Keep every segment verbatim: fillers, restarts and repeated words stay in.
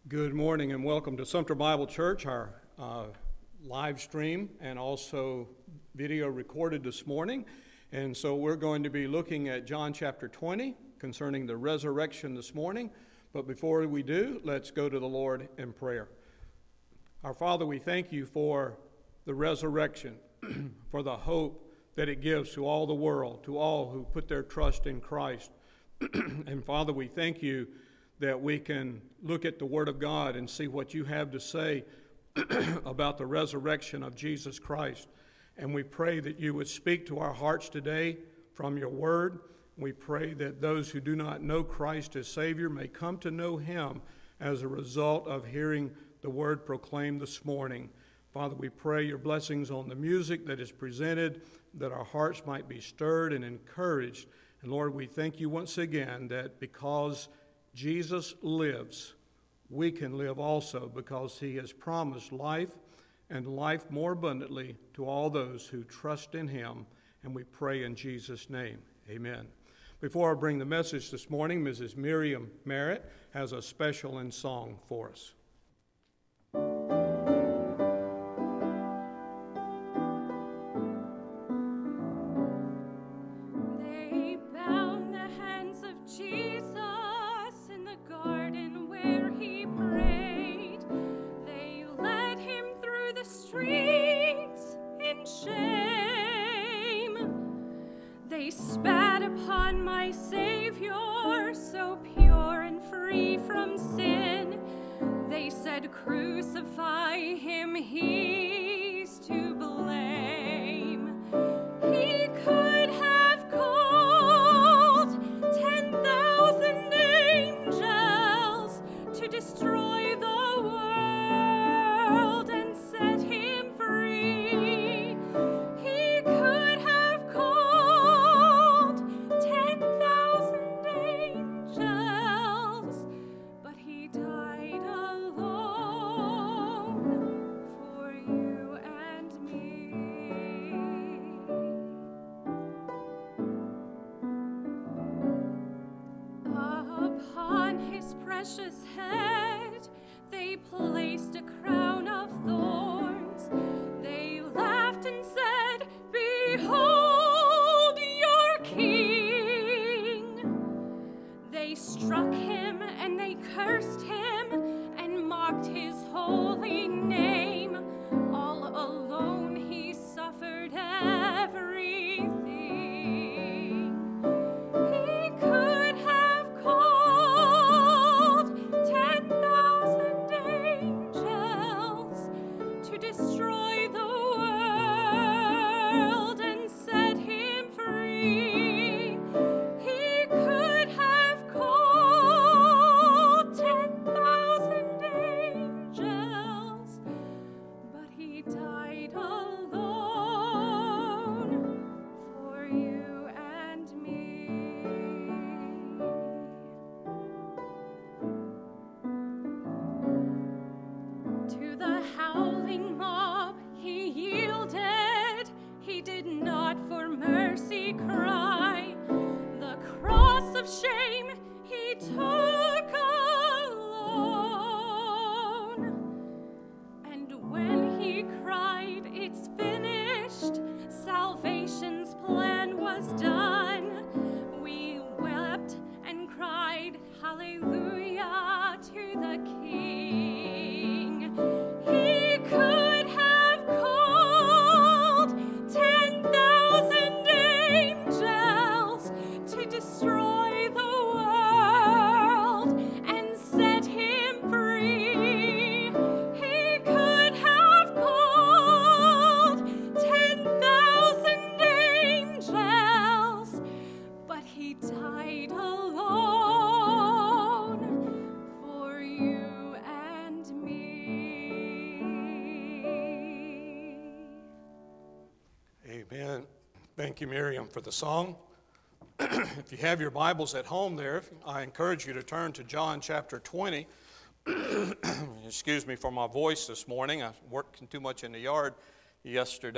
Good morning and welcome to Sumter Bible Church, our uh, live stream and also video recorded this morning. And so we're going to be looking at John chapter twenty concerning the resurrection this morning. But before we do, let's go to the Lord in prayer. Our Father, we thank you for the resurrection, for the hope that it gives to all the world, to all who put their trust in Christ. And Father, we thank you that we can look at the Word of God and see what you have to say about the resurrection of Jesus Christ. And we pray that you would speak to our hearts today from your Word. We pray that those who do not know Christ as Savior may come to know him as a result of hearing the Word proclaimed this morning. Father, we pray your blessings on the music that is presented, that our hearts might be stirred and encouraged. And Lord, we thank you once again that because Jesus lives, we can live also, because he has promised life and life more abundantly to all those who trust in him. And we pray in Jesus' name. Amen. Before I bring the message this morning, Missus Miriam Merritt has a special in song for us. Crucify him, he's to blame. He could have called ten thousand angels to destroy the world and set him free. He could have called ten thousand angels, but he died alone. Precious head, they placed a crown of thorns. They laughed and said, "Behold your king." They struck him and they cursed him and mocked his holy name. All alone he suffered everything. He could have called ten thousand angels to destroy the world and set him free. He could have called ten thousand angels, but he died alone for you and me. To the howling mob he yielded, he did not for mercy cry. The cross of shame he took alone. And when he cried, "It's finished," salvation's plan was done. We wept and cried, "Hallelujah" to the King. He could have called ten thousand angels to destroy the world and set him free. He could have called ten thousand angels, but he died alone for you and me. Amen. Thank you, Miriam, for the song. If you have your Bibles at home there, I encourage you to turn to John chapter twenty. Excuse me for my voice this morning. I worked too much in the yard yesterday,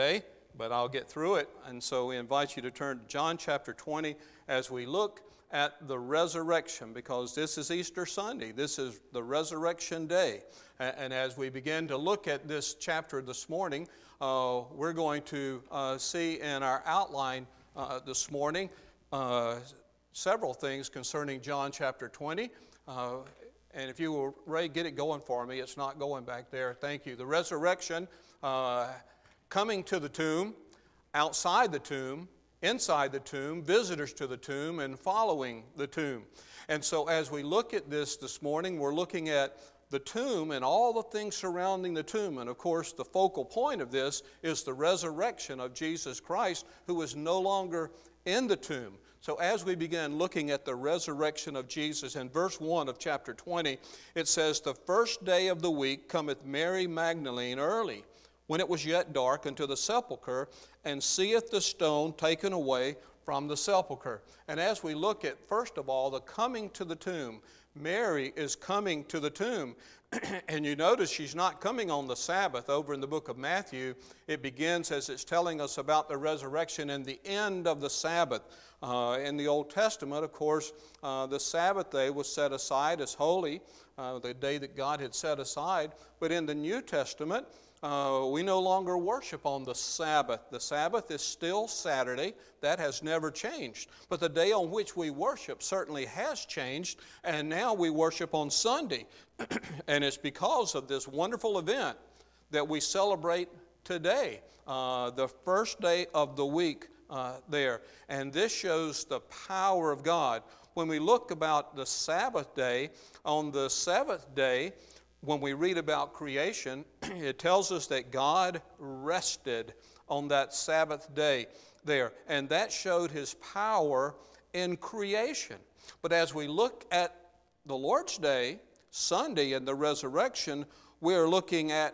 but I'll get through it. And so we invite you to turn to John chapter twenty as we look at the resurrection, because this is Easter Sunday. This is the resurrection day. And as we begin to look at this chapter this morning, uh, we're going to uh, see in our outline uh, this morning uh, several things concerning John chapter twenty. Uh, and if you will, Ray, get it going for me. It's not going back there. Thank you. The resurrection, uh, coming to the tomb, outside the tomb, inside the tomb, visitors to the tomb, and following the tomb. And so as we look at this this morning, we're looking at the tomb and all the things surrounding the tomb. And of course, the focal point of this is the resurrection of Jesus Christ, who is no longer in the tomb. So as we begin looking at the resurrection of Jesus, in verse one of chapter twenty, it says, "The first day of the week cometh Mary Magdalene early, when it was yet dark, unto the sepulchre, and seeth the stone taken away from the sepulchre." And as we look at, first of all, the coming to the tomb, Mary is coming to the tomb. And you notice she's not coming on the Sabbath. Over in the book of Matthew, it begins as it's telling us about the resurrection and the end of the Sabbath. Uh, in the Old Testament, of course, uh, the Sabbath day was set aside as holy, uh, the day that God had set aside. But in the New Testament, Uh, we no longer worship on the Sabbath. The Sabbath is still Saturday. That has never changed. But the day on which we worship certainly has changed, and now we worship on Sunday. And it's because of this wonderful event that we celebrate today, uh, the first day of the week uh, there. And this shows the power of God. When we look about the Sabbath day, on the seventh day, when we read about creation, it tells us that God rested on that Sabbath day there, and that showed his power in creation. But as we look at the Lord's Day, Sunday, and the resurrection, we're looking at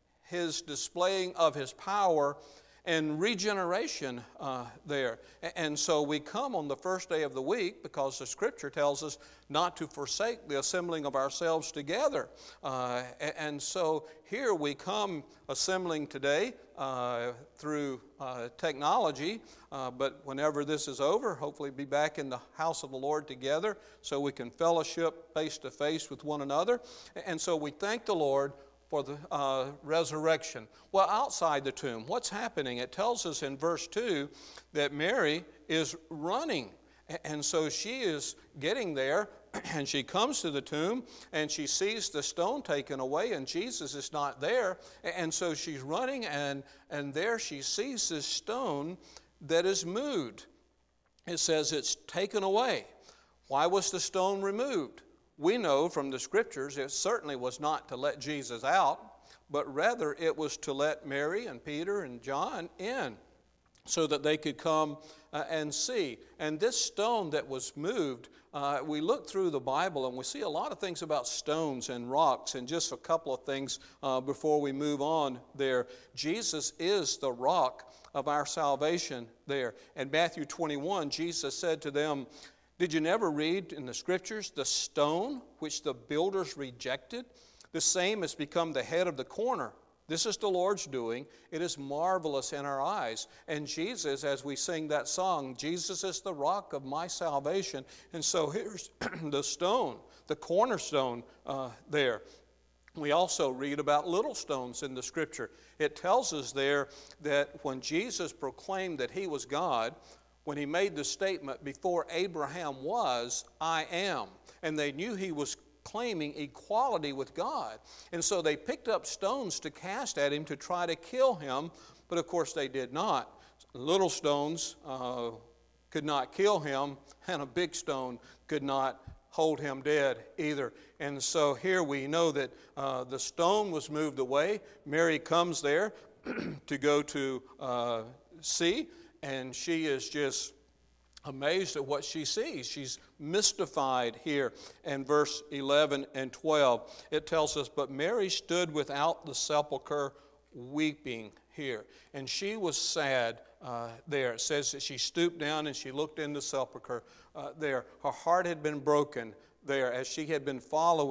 his displaying of his power and regeneration uh, there. And so we come on the first day of the week because the Scripture tells us not to forsake the assembling of ourselves together. Uh, and so here we come assembling today uh, through uh, technology, uh, but whenever this is over, hopefully be back in the house of the Lord together so we can fellowship face to face with one another. And so we thank the Lord for the uh, resurrection. Well, outside the tomb, what's happening? It tells us in verse two that Mary is running. And so she is getting there, and she comes to the tomb, and she sees the stone taken away, and Jesus is not there. And so she's running, and, and there she sees this stone that is moved. It says it's taken away. Why was the stone removed? We know from the Scriptures it certainly was not to let Jesus out, but rather it was to let Mary and Peter and John in so that they could come uh, and see. And this stone that was moved, uh, we look through the Bible and we see a lot of things about stones and rocks, and just a couple of things uh, before we move on there. Jesus is the rock of our salvation there. In Matthew twenty-one, Jesus said to them, "Did you never read in the Scriptures, the stone which the builders rejected, the same has become the head of the corner? This is the Lord's doing. It is marvelous in our eyes." And Jesus, as we sing that song, Jesus is the rock of my salvation. And so here's the stone, the cornerstone uh, there. We also read about little stones in the Scripture. It tells us there that when Jesus proclaimed that he was God, when he made the statement, "Before Abraham was, I am," and they knew he was claiming equality with God. And so they picked up stones to cast at him to try to kill him, but of course they did not. Little stones uh, could not kill him, and a big stone could not hold him dead either. And so here we know that uh, the stone was moved away. Mary comes there to go to uh, see, and she is just amazed at what she sees. She's mystified here in verse eleven and twelve. It tells us, "But Mary stood without the sepulchre weeping," here. And she was sad uh, there. It says that she stooped down and she looked in the sepulchre uh, there. Her heart had been broken there as she had been following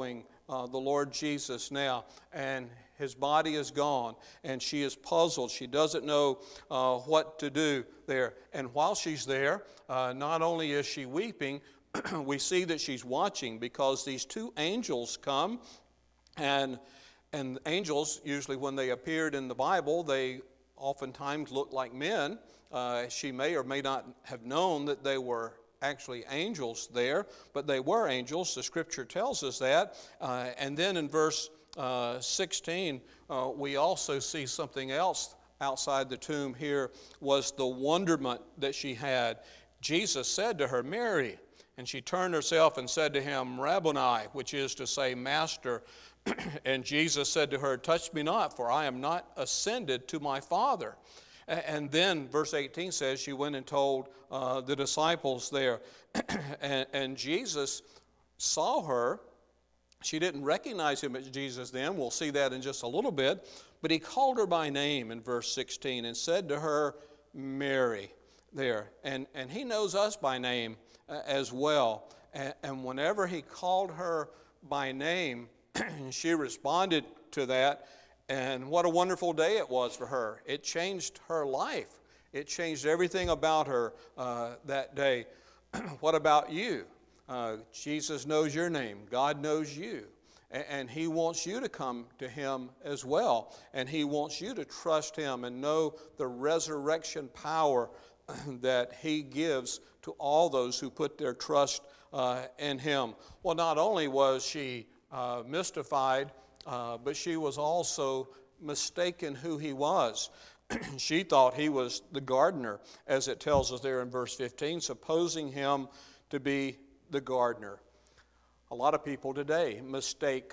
uh, the Lord Jesus now, and his body is gone, and she is puzzled. She doesn't know uh, what to do there. And while she's there, uh, not only is she weeping, we see that she's watching, because these two angels come, and and angels, usually when they appeared in the Bible, they oftentimes look like men. Uh, she may or may not have known that they were actually angels there, but they were angels. The scripture tells us that. Uh, and then in verse uh, sixteen, uh, we also see something else outside the tomb here, was the wonderment that she had. Jesus said to her, "Mary," and she turned herself and said to him, "Rabboni," which is to say, Master. And Jesus said to her, "Touch me not, for I am not ascended to my Father." And then verse eighteen says she went and told uh, the disciples there. and, and Jesus saw her. She didn't recognize him as Jesus then. We'll see that in just a little bit. But he called her by name in verse sixteen and said to her, "Mary," there. And, and he knows us by name uh, as well. And, and whenever he called her by name, she responded to that. And what a wonderful day it was for her. It changed her life. It changed everything about her uh, that day. What about you? Uh, Jesus knows your name. God knows you. And, and he wants you to come to him as well. And he wants you to trust him and know the resurrection power that he gives to all those who put their trust uh, in him. Well, not only was she uh, mystified, Uh, but she was also mistaken who he was. She thought he was the gardener, as it tells us there in verse fifteen, supposing him to be the gardener. A lot of people today mistake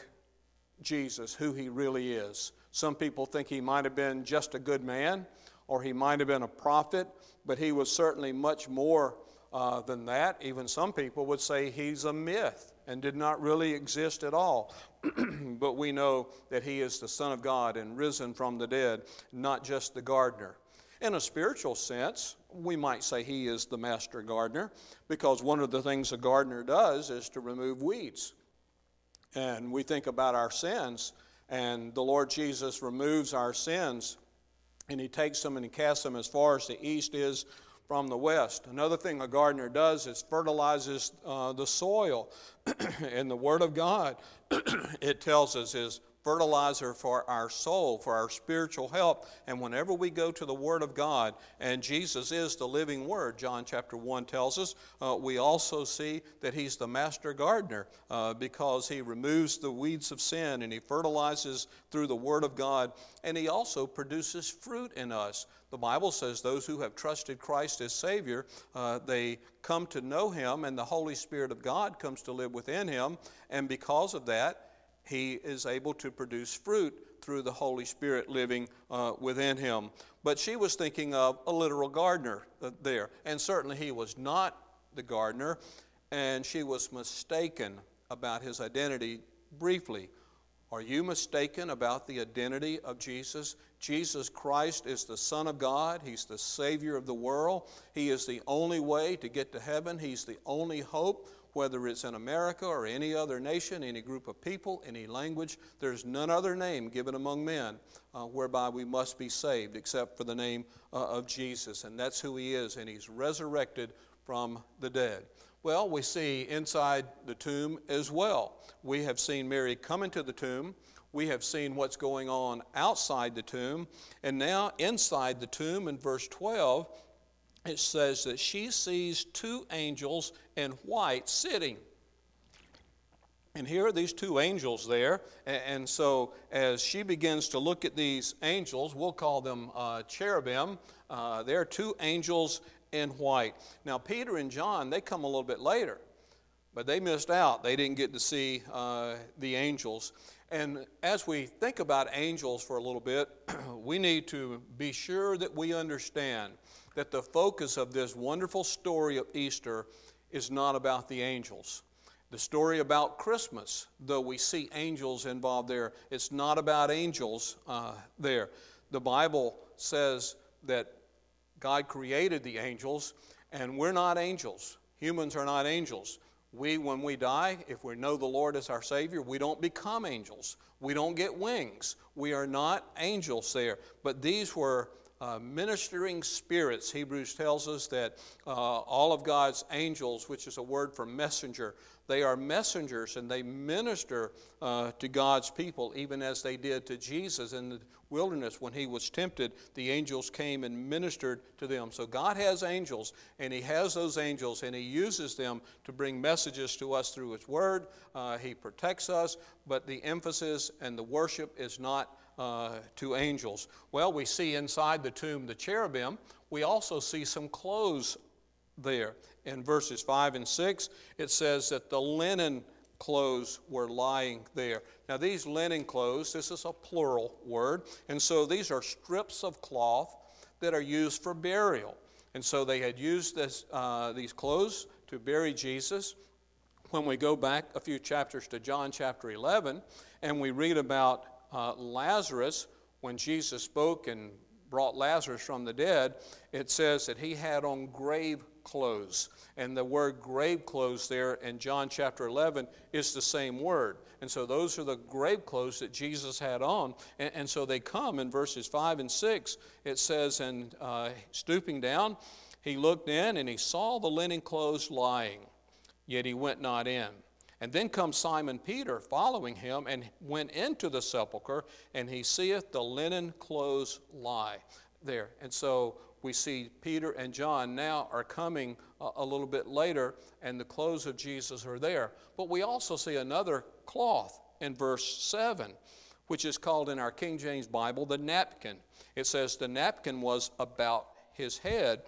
Jesus, who he really is. Some people think he might have been just a good man, or he might have been a prophet, but he was certainly much more uh, than that. Even some people would say he's a myth and did not really exist at all. But we know that he is the Son of God and risen from the dead, not just the gardener. In a spiritual sense, we might say he is the master gardener, because one of the things a gardener does is to remove weeds. And we think about our sins, and the Lord Jesus removes our sins, and he takes them and he casts them as far as the east is from the west. Another thing a gardener does is fertilizes uh, the soil. And the Word of God, it tells us, is fertilizer for our soul, for our spiritual health. And whenever we go to the Word of God, and Jesus is the living Word, John chapter one tells us, uh, we also see that he's the master gardener uh, because he removes the weeds of sin and he fertilizes through the Word of God, and he also produces fruit in us. The Bible says those who have trusted Christ as Savior, uh, they come to know him, and the Holy Spirit of God comes to live within him, and because of that, he is able to produce fruit through the Holy Spirit living uh, within him. But she was thinking of a literal gardener uh, there, and certainly he was not the gardener, and she was mistaken about his identity briefly. Are you mistaken about the identity of Jesus? Jesus Christ is the Son of God. He's the Savior of the world. He is the only way to get to heaven. He's the only hope, whether it's in America or any other nation, any group of people, any language. There's none other name given among men uh, whereby we must be saved except for the name uh, of Jesus. And that's who he is, and he's resurrected from the dead. Well, we see inside the tomb as well. We have seen Mary come into the tomb. We have seen what's going on outside the tomb. And now inside the tomb in verse twelve, it says that she sees two angels in white sitting. And here are these two angels there. And so as she begins to look at these angels, we'll call them uh, cherubim. Uh, they're two angels in white. Now, Peter and John, they come a little bit later, but they missed out. They didn't get to see uh, the angels. And as we think about angels for a little bit, we need to be sure that we understand that the focus of this wonderful story of Easter is not about the angels. The story about Christmas, though we see angels involved there, it's not about angels uh, there. The Bible says that God created the angels, and we're not angels. Humans are not angels. We, when we die, if we know the Lord as our Savior, we don't become angels. We don't get wings. We are not angels there. But these were uh, ministering spirits. Hebrews tells us that uh, all of God's angels, which is a word for messenger, they are messengers, and they minister uh, to God's people, even as they did to Jesus in the wilderness when he was tempted. The angels came and ministered to them. So God has angels, and he has those angels, and he uses them to bring messages to us through his word. Uh, he protects us, but the emphasis and the worship is not uh, to angels. Well, we see inside the tomb the cherubim. We also see some clothes there. In verses five and six, it says that the linen clothes were lying there. Now, these linen clothes, this is a plural word, and so these are strips of cloth that are used for burial. And so they had used this, uh, these clothes to bury Jesus. When we go back a few chapters to John chapter eleven, and we read about uh, Lazarus, when Jesus spoke and brought Lazarus from the dead, it says that he had on grave clothes. And the word grave clothes there in John chapter eleven is the same word. And so those are the grave clothes that Jesus had on. And, and so they come in verses five and six. It says, and uh, stooping down, he looked in and he saw the linen clothes lying, yet he went not in. And then comes Simon Peter following him, and went into the sepulchre, and he seeth the linen clothes lie there. And so we see Peter and John now are coming a, a little bit later, and the clothes of Jesus are there. But we also see another cloth in verse seven, which is called in our King James Bible the napkin. It says the napkin was about his head,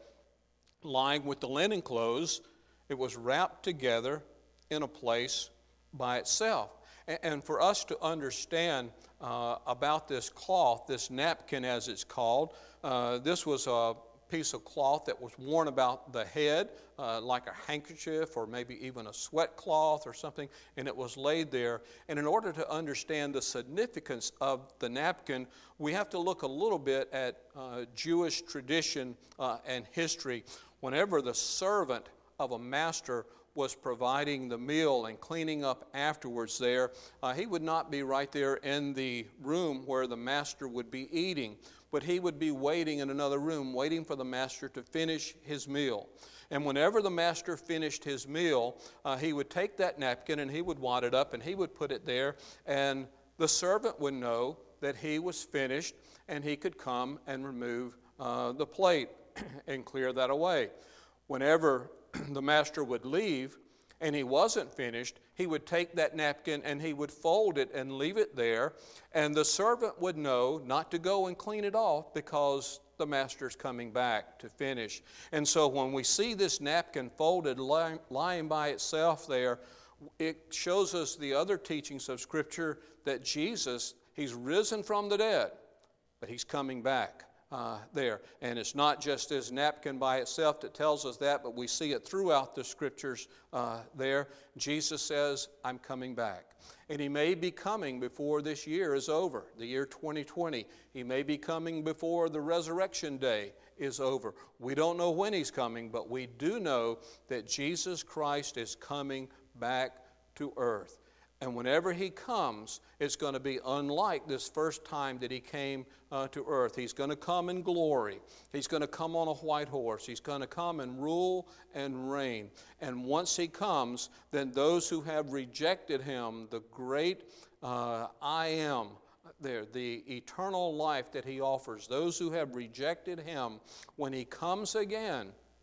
lying with the linen clothes. It was wrapped together in a place by itself. And for us to understand uh, about this cloth, this napkin as it's called, uh, this was a piece of cloth that was worn about the head, uh, like a handkerchief or maybe even a sweat cloth or something, and it was laid there. And in order to understand the significance of the napkin, we have to look a little bit at uh, Jewish tradition uh, and history. Whenever the servant of a master was providing the meal and cleaning up afterwards there, uh, he would not be right there in the room where the master would be eating, but he would be waiting in another room, waiting for the master to finish his meal. And whenever the master finished his meal, uh, he would take that napkin and he would wad it up and he would put it there, and the servant would know that he was finished, and he could come and remove uh, the plate and clear that away. Whenever the master would leave and he wasn't finished, he would take that napkin and he would fold it and leave it there, and the servant would know not to go and clean it off because the master's coming back to finish. And so when we see this napkin folded lying, lying by itself there, it shows us the other teachings of Scripture that Jesus, he's risen from the dead, but he's coming back. Uh, there. And it's not just this napkin by itself that tells us that, but we see it throughout the Scriptures uh, there. Jesus says, I'm coming back. And he may be coming before this year is over, the year twenty twenty. He may be coming before the resurrection day is over. We don't know when he's coming, but we do know that Jesus Christ is coming back to earth. And whenever he comes, it's going to be unlike this first time that he came uh, to earth. He's going to come in glory. He's going to come on a white horse. He's going to come and rule and reign. And once he comes, then those who have rejected him, the great uh, I am there, the eternal life that he offers, those who have rejected him, when he comes again,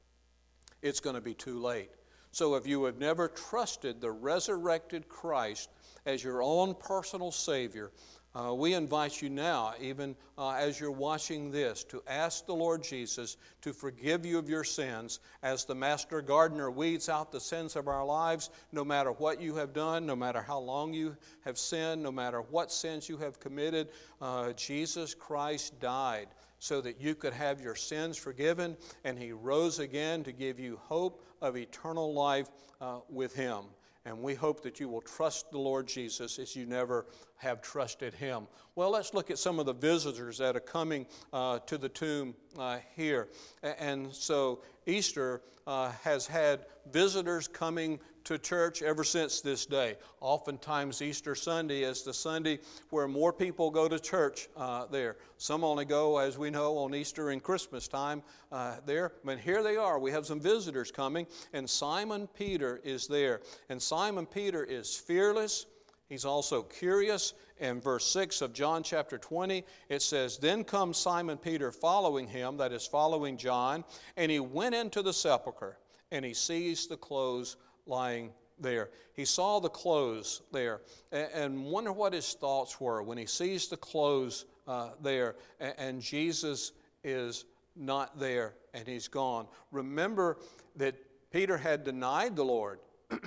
it's going to be too late. So if you have never trusted the resurrected Christ as your own personal Savior, uh, we invite you now, even uh, as you're watching this, to ask the Lord Jesus to forgive you of your sins. As the Master Gardener weeds out the sins of our lives, no matter what you have done, no matter how long you have sinned, no matter what sins you have committed, uh, Jesus Christ died so that you could have your sins forgiven, and he rose again to give you hope of eternal life uh, with him. And we hope that you will trust the Lord Jesus as you never have trusted him. Well, let's look at some of the visitors that are coming uh, to the tomb uh, here. And so Easter uh, has had visitors coming to church ever since this day. Oftentimes Easter Sunday is the Sunday where more people go to church uh, there. Some only go, as we know, on Easter and Christmas time uh, there. But here they are. We have some visitors coming, and Simon Peter is there. And Simon Peter is fearless. He's also curious. In verse six of John chapter twenty, it says, "Then comes Simon Peter following him," that is, following John, "and he went into the sepulchre, and he sees the clothes lying there." He saw the clothes there, and wonder what his thoughts were when he sees the clothes uh, there, and Jesus is not there, and he's gone. Remember that Peter had denied the Lord,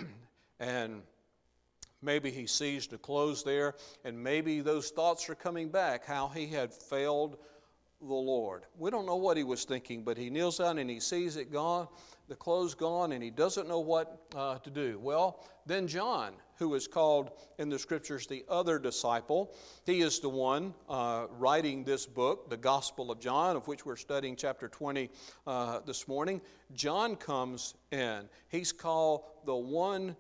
and maybe he sees the clothes there, and maybe those thoughts are coming back, how he had failed the Lord. We don't know what he was thinking, but he kneels down and he sees it gone, the clothes gone, and he doesn't know what uh, to do. Well, then John, who is called in the Scriptures the other disciple, he is the one uh, writing this book, the Gospel of John, of which we're studying chapter twenty uh, this morning. John comes in. He's called the one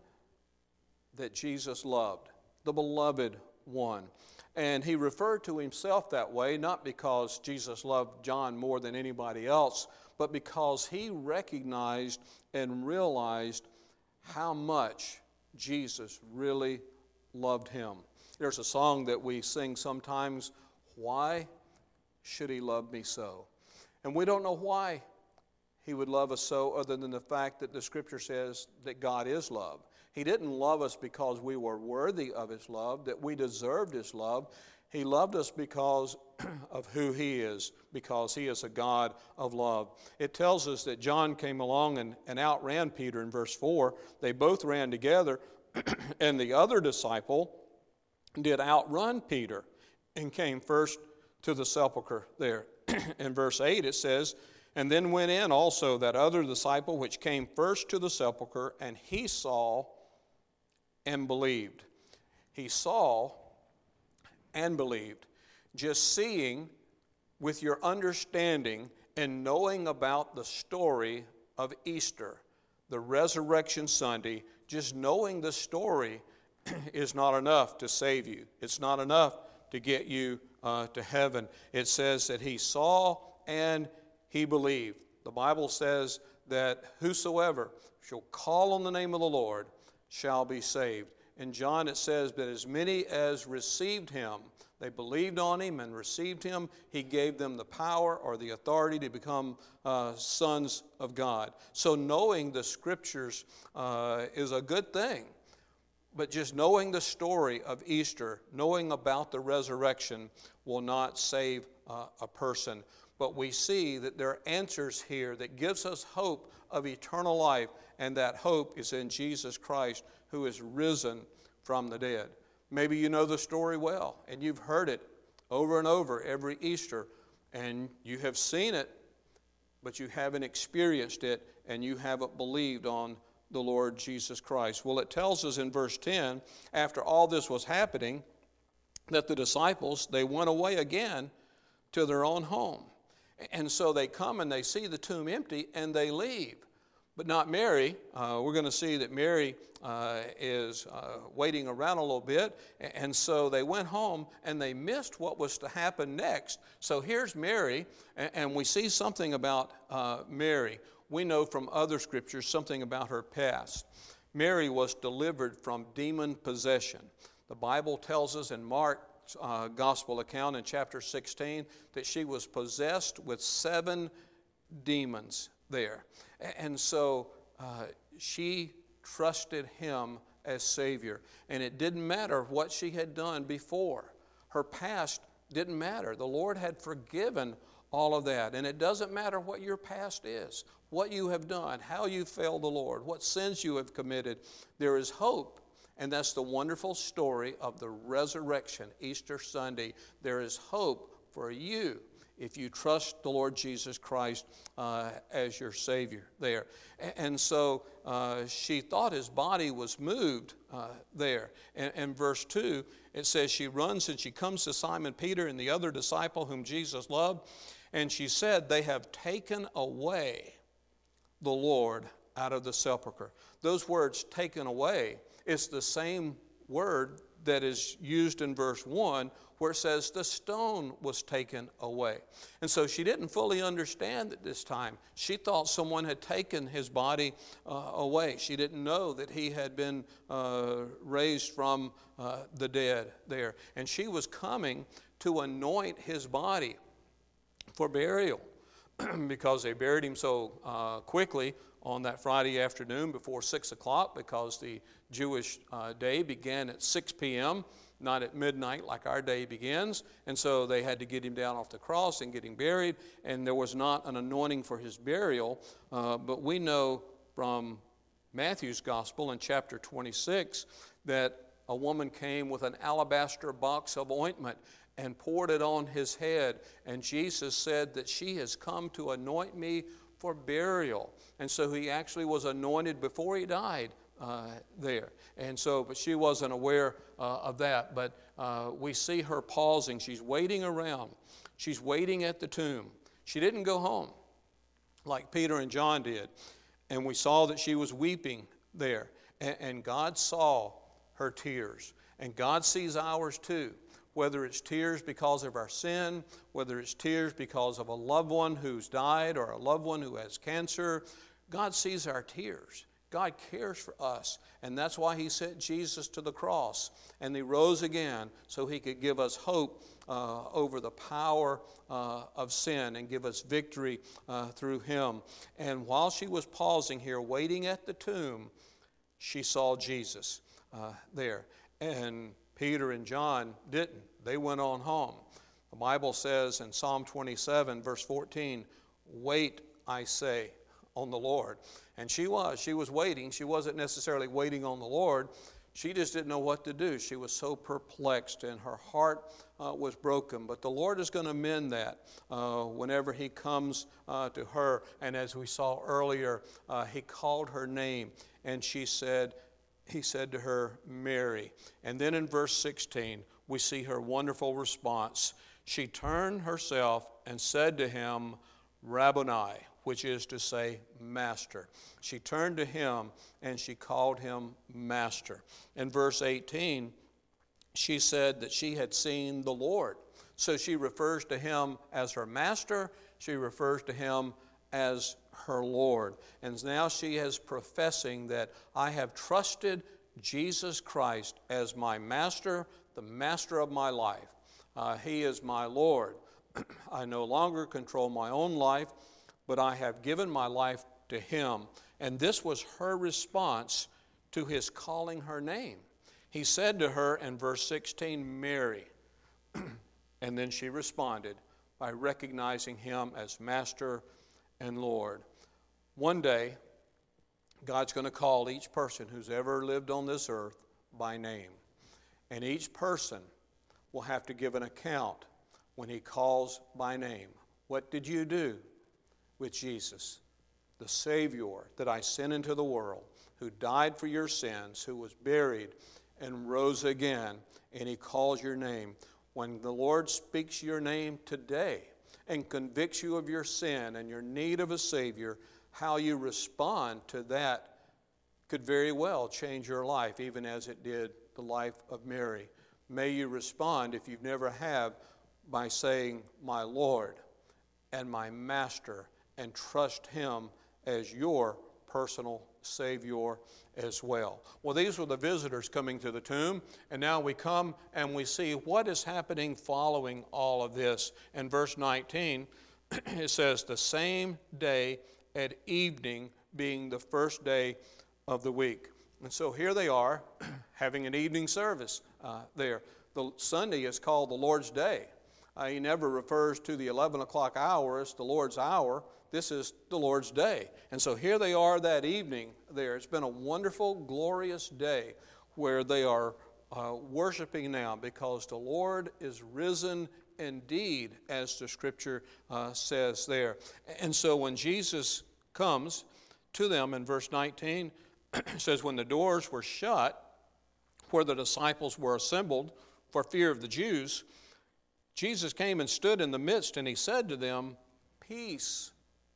that Jesus loved, the beloved one. And he referred to himself that way, not because Jesus loved John more than anybody else, but because he recognized and realized how much Jesus really loved him. There's a song that we sing sometimes, "Why should he love me so?" And we don't know why he would love us so, other than the fact that the Scripture says that God is love. He didn't love us because we were worthy of his love, that we deserved his love. He loved us because of who he is, because he is a God of love. It tells us that John came along and, and outran Peter in verse four. They both ran together, and the other disciple did outrun Peter and came first to the sepulchre there. In verse eight it says, "And then went in also that other disciple which came first to the sepulchre, and he saw and believed." He saw and believed. Just seeing with your understanding and knowing about the story of Easter, the Resurrection Sunday, just knowing the story is not enough to save you. It's not enough to get you uh, to heaven. It says that he saw and he believed. The Bible says that whosoever shall call on the name of the Lord shall be saved. In John it says that as many as received him, they believed on him and received him, he gave them the power or the authority to become uh, sons of God. So knowing the Scriptures uh, is a good thing. But just knowing the story of Easter, knowing about the resurrection, will not save uh, a person. But we see that there are answers here that gives us hope of eternal life, and that hope is in Jesus Christ, who is risen from the dead. Maybe you know the story well, and you've heard it over and over every Easter, and you have seen it, but you haven't experienced it, and you haven't believed on the Lord Jesus Christ. Well, it tells us in verse ten, after all this was happening, that the disciples, they went away again to their own home. And so they come and they see the tomb empty, and they leave. But not Mary. Uh, we're going to see that Mary uh, is uh, waiting around a little bit. And so they went home and they missed what was to happen next. So here's Mary, and we see something about uh, Mary. We know from other scriptures something about her past. Mary was delivered from demon possession. The Bible tells us in Mark's uh, gospel account in chapter sixteen that she was possessed with seven demons there. And so uh, she trusted him as Savior. And it didn't matter what she had done before. Her past didn't matter. The Lord had forgiven all of that. And it doesn't matter what your past is, what you have done, how you failed the Lord, what sins you have committed. There is hope. And that's the wonderful story of the resurrection, Easter Sunday. There is hope for you if you trust the Lord Jesus Christ uh, as your Savior there. And so uh, she thought his body was moved uh, there. And, and verse two, it says, she runs and she comes to Simon Peter and the other disciple whom Jesus loved. And she said, they have taken away the Lord out of the sepulchre. Those words, taken away, it's the same word that is used in verse one where it says the stone was taken away. And so she didn't fully understand at this time. She thought someone had taken his body uh, away. She didn't know that he had been uh, raised from uh, the dead there. And she was coming to anoint his body for burial because they buried him so uh, quickly on that Friday afternoon before six o'clock because the Jewish uh, day began at six p.m., not at midnight like our day begins. And so they had to get him down off the cross and get him buried. And there was not an anointing for his burial. Uh, but we know from Matthew's gospel in chapter twenty-six that a woman came with an alabaster box of ointment and poured it on his head. And Jesus said that she has come to anoint me for burial. And so he actually was anointed before he died uh, there. And so, but she wasn't aware uh, of that. But uh, we see her pausing. She's waiting around. She's waiting at the tomb. She didn't go home like Peter and John did. And we saw that she was weeping there. And, and God saw her tears. And God sees ours too. Whether it's tears because of our sin, whether it's tears because of a loved one who's died or a loved one who has cancer, God sees our tears. God cares for us. And that's why he sent Jesus to the cross. And he rose again so he could give us hope uh, over the power uh, of sin and give us victory uh, through him. And while she was pausing here, waiting at the tomb, she saw Jesus uh, there. And Peter and John didn't. They went on home. The Bible says in Psalm twenty-seven, verse fourteen, wait, I say, on the Lord. And she was. She was waiting. She wasn't necessarily waiting on the Lord. She just didn't know what to do. She was so perplexed and her heart uh, was broken. But the Lord is going to mend that uh, whenever he comes uh, to her. And as we saw earlier, uh, he called her name and she said, he said to her, Mary. And then in verse sixteen, we see her wonderful response. She turned herself and said to him, Rabboni, which is to say, Master. She turned to him and she called him Master. In verse eighteen, she said that she had seen the Lord. So she refers to him as her Master. She refers to him as her Lord. And now she is professing that I have trusted Jesus Christ as my Master, the Master of my life. Uh, he is my Lord. I no longer control my own life, but I have given my life to him. And this was her response to his calling her name. He said to her in verse sixteen, Mary. And then she responded by recognizing him as Master and Lord. One day, God's going to call each person who's ever lived on this earth by name. And each person will have to give an account when he calls by name. What did you do with Jesus, the Savior that I sent into the world, who died for your sins, who was buried and rose again, and he calls your name? When the Lord speaks your name today and convicts you of your sin and your need of a Savior, how you respond to that could very well change your life, even as it did the life of Mary. May you respond, if you've never have, by saying, my Lord and my Master, and trust him as your personal Savior as well. Well, these were the visitors coming to the tomb, and now we come and we see what is happening following all of this. In verse nineteen, it says, the same day at evening, being the first day of the week. And so here they are having an evening service uh, there. The Sunday is called the Lord's Day. Uh, he never refers to the eleven o'clock hour as the Lord's hour. This is the Lord's Day. And so here they are that evening there. It's been a wonderful, glorious day where they are uh, worshiping now because the Lord is risen indeed, as the scripture uh, says there. And so when Jesus comes to them in verse nineteen, it says, when the doors were shut, where the disciples were assembled for fear of the Jews, Jesus came and stood in the midst, and he said to them, peace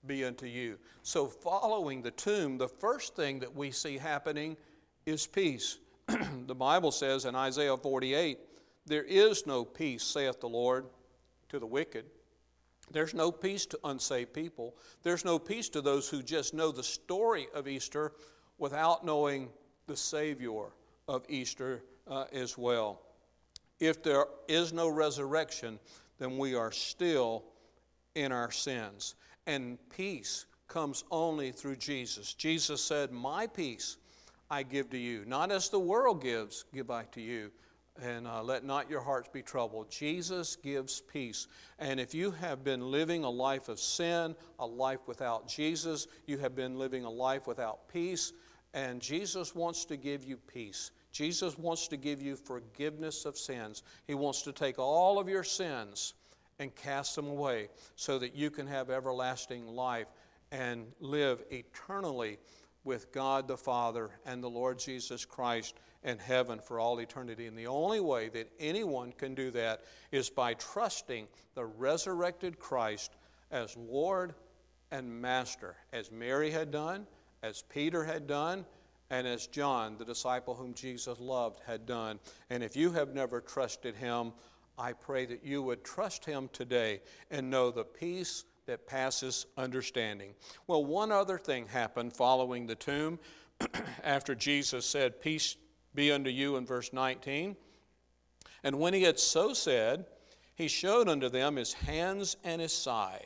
be unto you. So following the tomb, the first thing that we see happening is peace. The Bible says in Isaiah forty-eight, there is no peace, saith the Lord, to the wicked. There's no peace to unsaved people. There's no peace to those who just know the story of Easter without knowing the Savior of Easter uh, as well. If there is no resurrection, then we are still in our sins. And peace comes only through Jesus. Jesus said, my peace I give to you. Not as the world gives, give I to you. And uh, let not your hearts be troubled. Jesus gives peace. And if you have been living a life of sin, a life without Jesus, you have been living a life without peace, and Jesus wants to give you peace. Jesus wants to give you forgiveness of sins. He wants to take all of your sins and cast them away so that you can have everlasting life and live eternally with God the Father and the Lord Jesus Christ in heaven for all eternity. And the only way that anyone can do that is by trusting the resurrected Christ as Lord and Master, as Mary had done, as Peter had done, and as John, the disciple whom Jesus loved, had done. And if you have never trusted him, I pray that you would trust him today and know the peace that passes understanding. Well, one other thing happened following the tomb after Jesus said, peace be unto you, in verse nineteen. And when he had so said, he showed unto them his hands and his side.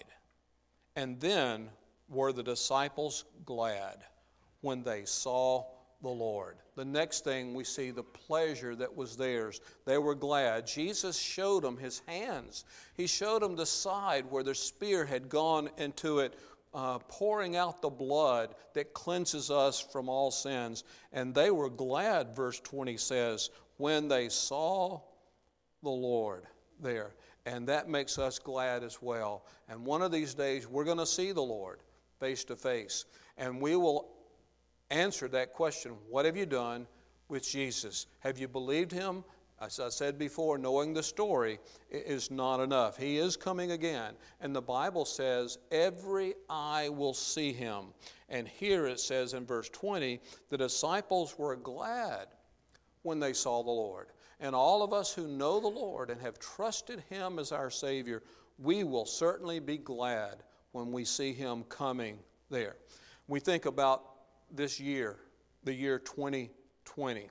And then were the disciples glad when they saw the Lord. The next thing we see the pleasure that was theirs. They were glad. Jesus showed them his hands. He showed them the side where the spear had gone into it, uh, pouring out the blood that cleanses us from all sins. And they were glad, verse twenty says, when they saw the Lord there. And that makes us glad as well. And one of these days we're going to see the Lord face to face. And we will answer that question, what have you done with Jesus? Have you believed him? As I said before, knowing the story is not enough. He is coming again. And the Bible says, every eye will see him. And here it says in verse twenty, the disciples were glad when they saw the Lord. And all of us who know the Lord and have trusted him as our Savior, we will certainly be glad when we see him coming there. We think about this year, the year twenty twenty.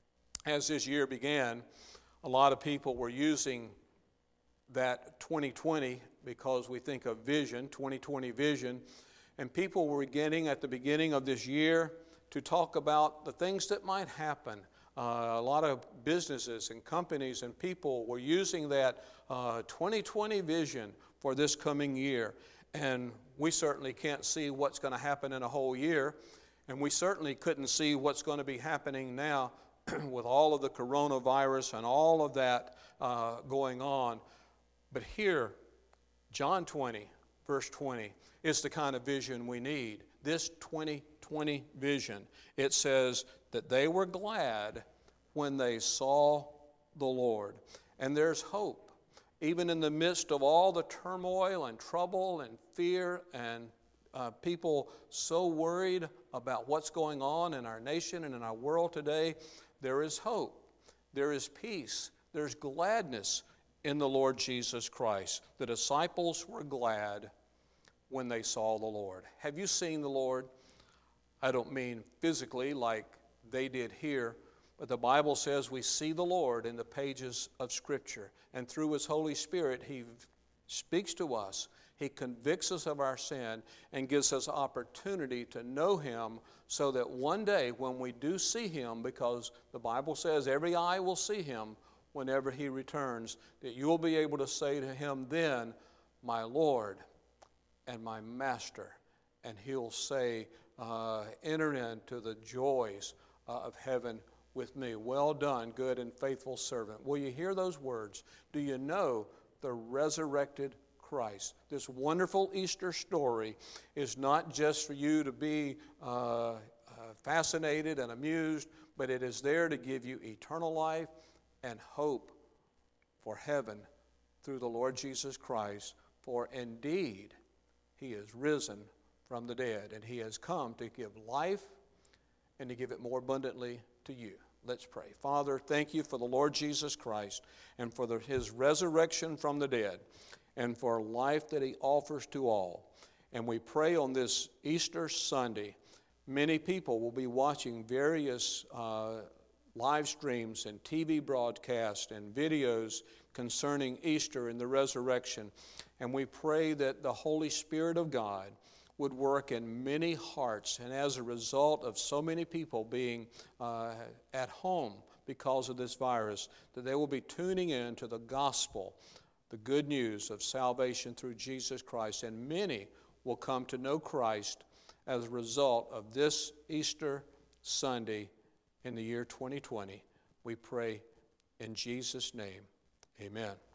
As this year began, a lot of people were using that twenty twenty because we think of vision, twenty twenty vision, and people were beginning at the beginning of this year to talk about the things that might happen. Uh, a lot of businesses and companies and people were using that uh, twenty twenty vision for this coming year. And we certainly can't see what's going to happen in a whole year. And we certainly couldn't see what's going to be happening now with all of the coronavirus and all of that uh, going on. But here, John twenty, verse twenty, is the kind of vision we need. This twenty twenty vision. It says that they were glad when they saw the Lord. And there's hope. Even in the midst of all the turmoil and trouble and fear and uh, people so worried about what's going on in our nation and in our world today, there is hope. There is peace. There's gladness in the Lord Jesus Christ. The disciples were glad when they saw the Lord. Have you seen the Lord? I don't mean physically like they did here, but the Bible says we see the Lord in the pages of Scripture. And through His Holy Spirit, He speaks to us. He convicts us of our sin and gives us opportunity to know Him so that one day when we do see Him, because the Bible says every eye will see Him whenever He returns, that you will be able to say to Him then, my Lord and my Master. And He'll say, uh, enter into the joys uh, of heaven with me. Well done, good and faithful servant. Will you hear those words? Do you know the resurrected Christ? This wonderful Easter story is not just for you to be uh, uh, fascinated and amused, but it is there to give you eternal life and hope for heaven through the Lord Jesus Christ. For indeed, He is risen from the dead, and He has come to give life and to give it more abundantly to you. Let's pray. Father, thank you for the Lord Jesus Christ and for the, His resurrection from the dead and for life that He offers to all. And we pray on this Easter Sunday, many people will be watching various uh, live streams and T V broadcasts and videos concerning Easter and the resurrection. And we pray that the Holy Spirit of God would work in many hearts, and as a result of so many people being uh, at home because of this virus, that they will be tuning in to the gospel, the good news of salvation through Jesus Christ, and many will come to know Christ as a result of this Easter Sunday in the year twenty twenty. We pray in Jesus' name, amen.